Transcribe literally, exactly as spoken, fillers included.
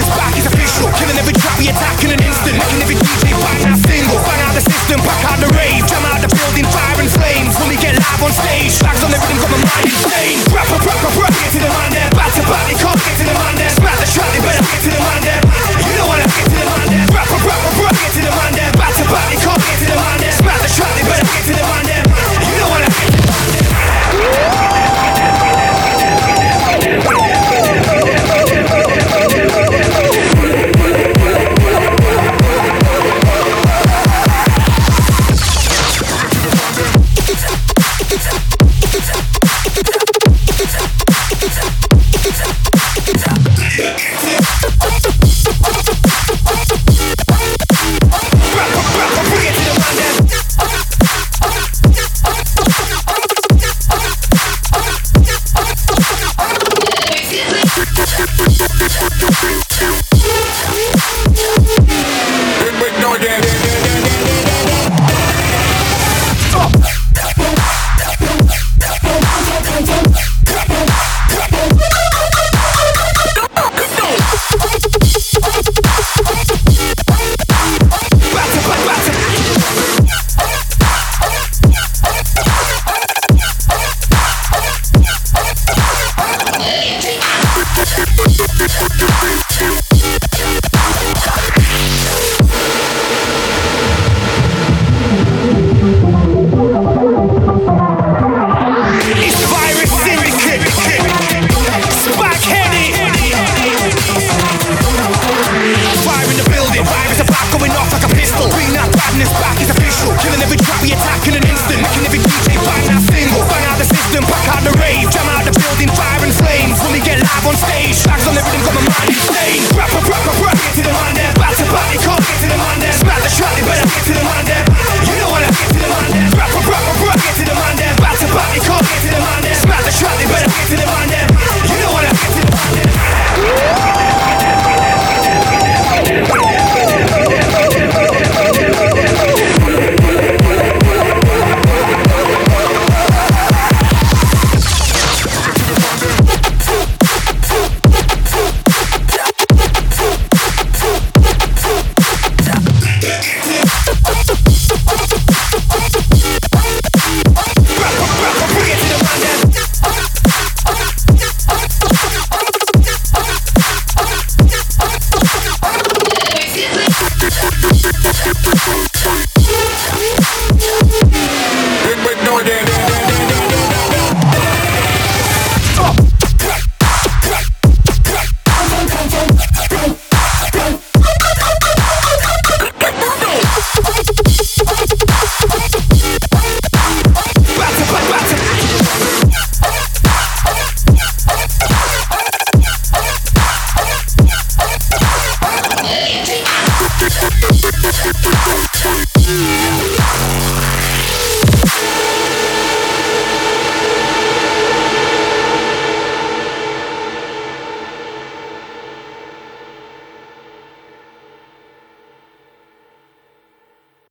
is back, it's official. Killing every trap we attack in an instant. Making every D J bang that single. Bang out the system, pack out the rave. Jam out the building, fire and flames. When we get live on stage, bags on the rhythm, got my mind insane. Rapper, rapper, rapper, get to the man there. Back to back, they can't get to the man there. Smack the track, they better get to the man there. You don't wanna get to the man there. Rapper, rapper, rapper, get to the man there. Back to back, they can't get to the man there. Smack the track, they better get to the man there. You don't wanna get to the man there. On stage, bags on the rhythm, got my mind insane. Rapper, rapper, rapper, get to the man there. Back to back, they can't get to the man there. Smack the track, they better get to the man there.